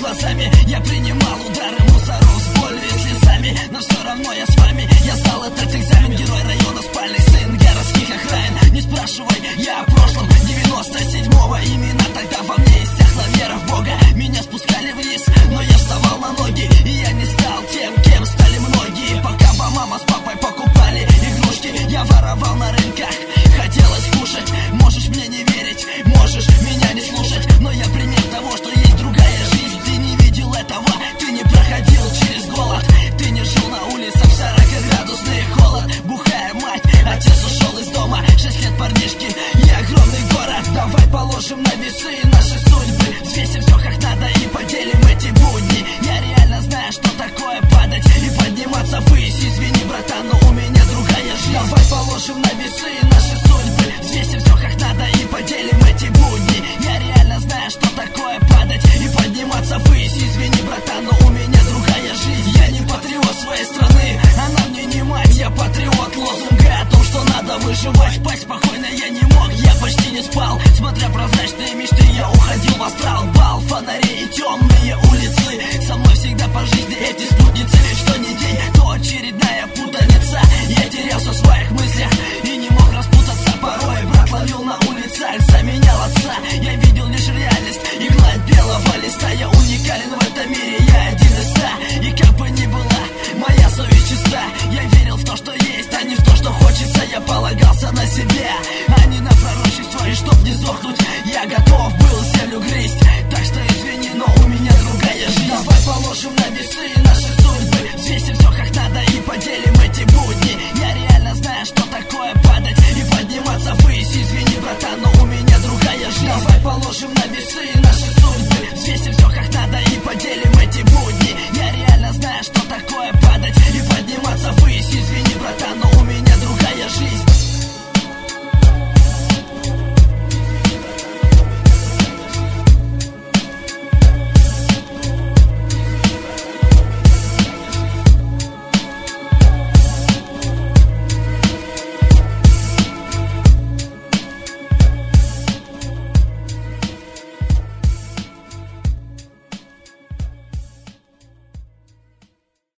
глазами. Я принимал удары мусоров с болью и слезами, но все равно я с вами. Я сдал этот экзамен, герой района, спальный сын городских окраин. Не спрашивай, я о прошлом 97-го. Именно тогда во мне иссякла вера в Бога. Меня спускали вниз, но я вставал на ноги, и я не стал тем, кем стали многие. Пока мама с папой покупали игрушки, я воровал на рынках, хотелось кушать. Можешь мне не верить, можешь меня не слушать, но я пример того, что есть другая жизнь. Ты не видел этого, ты не проходил через голод, ты не жил на улицах в 40-градусный холод. Бухая мать, отец ушел из дома, 6 лет парнишки и огромный город. Давай положим на весы наши судьбы, взвесим все как надо и поделим эти будни. Я реально знаю, что такое падать и подниматься ввысь. Извини, братан, но у меня другая жизнь. Давай положим на весы наши судьбы, взвесим все как надо и поделим эти будни. Я реально знаю, что такое падать и подниматься ввысь. Извини, братан, но у меня другая жизнь. Я не патриот своей страны, она мне не мать. Я патриот лозунга о том, что надо выживать. Спать спокойно я не мог, я почти не спал, смотря прозрачные мечты, я уходил в астрал.